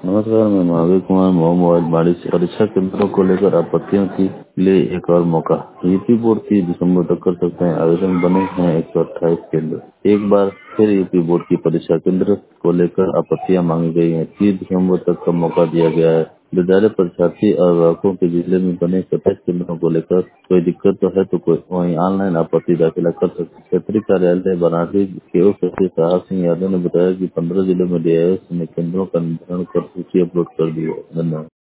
नमस्कार, मैं महावीर कुमार मोबाइल बाड़ी से परीक्षा केंद्रों को लेकर आपत्तियों के लिए एक और मौका। यूपी बोर्ड 30 दिसंबर तक कर सकते हैं आवेदन। बने हैं 128 केंद्र। एक बार फिर यूपी बोर्ड की परीक्षा केंद्र को लेकर आपत्तियां मांगी गई हैं। 30 दिसंबर तक का मौका दिया गया है। विद्यालय परीक्षार्थी और अभिभावकों के जिले में बने 27 केंद्रों को लेकर कोई दिक्कत तो है तो कोई वहीं ऑनलाइन आपत्ति दाखिला कर सकते। क्षेत्रीय कार्यालय बनारसी के उप सचिव साहब सिंह यादव ने बताया कि 15 जिलों में DIS ने केंद्रों का निर्धारण कर सूची अपलोड कर दी है। धन्यवाद।